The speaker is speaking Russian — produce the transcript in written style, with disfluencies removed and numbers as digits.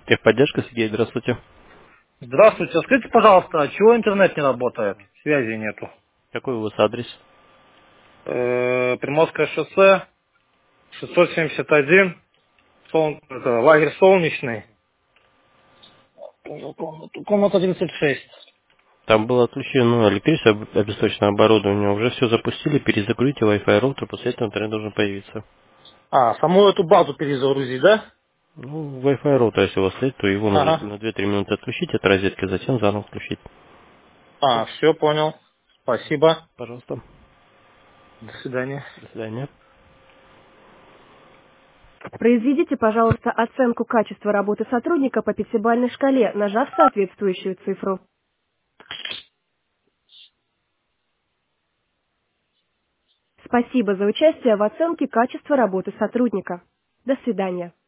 Техподдержка, Сергей, здравствуйте. Здравствуйте, скажите, пожалуйста, а чего интернет не работает? Связи нету. Какой у вас адрес? Приморское шоссе, 671, лагерь Солнечный, комната 36. Там было отключено электричество, обесточенное оборудование. Уже все запустили, перезагрузите Wi-Fi роутер, после этого интернет должен появиться. А, саму эту базу перезагрузить, да? Ну, Wi-Fi роутер, если у вас стоит, то его нужно Ага. на 2-3 минуты отключить от розетки, затем заново включить. А, все, понял. Спасибо. Пожалуйста. До свидания. До свидания. Произведите, пожалуйста, оценку качества работы сотрудника по пятибалльной шкале, нажав соответствующую цифру. Спасибо за участие в оценке качества работы сотрудника. До свидания.